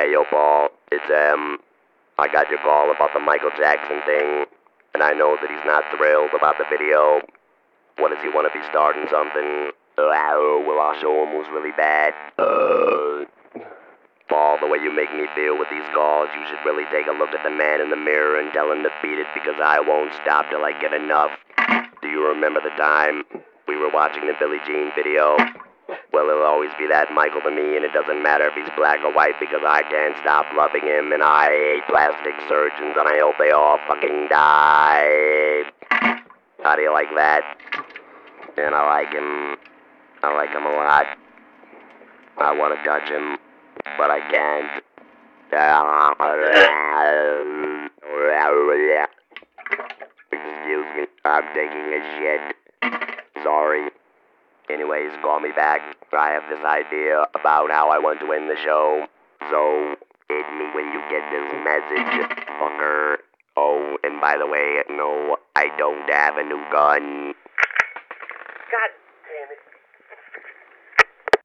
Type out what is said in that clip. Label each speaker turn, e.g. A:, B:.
A: Hey, yo, Paul, it's, I got your call about the Michael Jackson thing, and I know that he's not thrilled about the video. What does he want to be starting something? Well, our show him was really bad. Paul, the way you make me feel with these calls, you should really take a look at the man in the mirror and tell him to beat it because I won't stop till I get enough. Do you remember the time we were watching the Billie Jean video? Well, he'll always be that Michael to me, and it doesn't matter if he's black or white because I can't stop loving him, and I hate plastic surgeons, and I hope they all fucking die. How do you like that? And I like him. I like him a lot. I want to touch him, but I can't. Excuse me, I'm taking a shit. Sorry. Anyways, call me back. I have this idea about how I want to end the show. So, hit me when you get this message, fucker. Oh, and by the way, no, I don't have a new gun.
B: God damn it.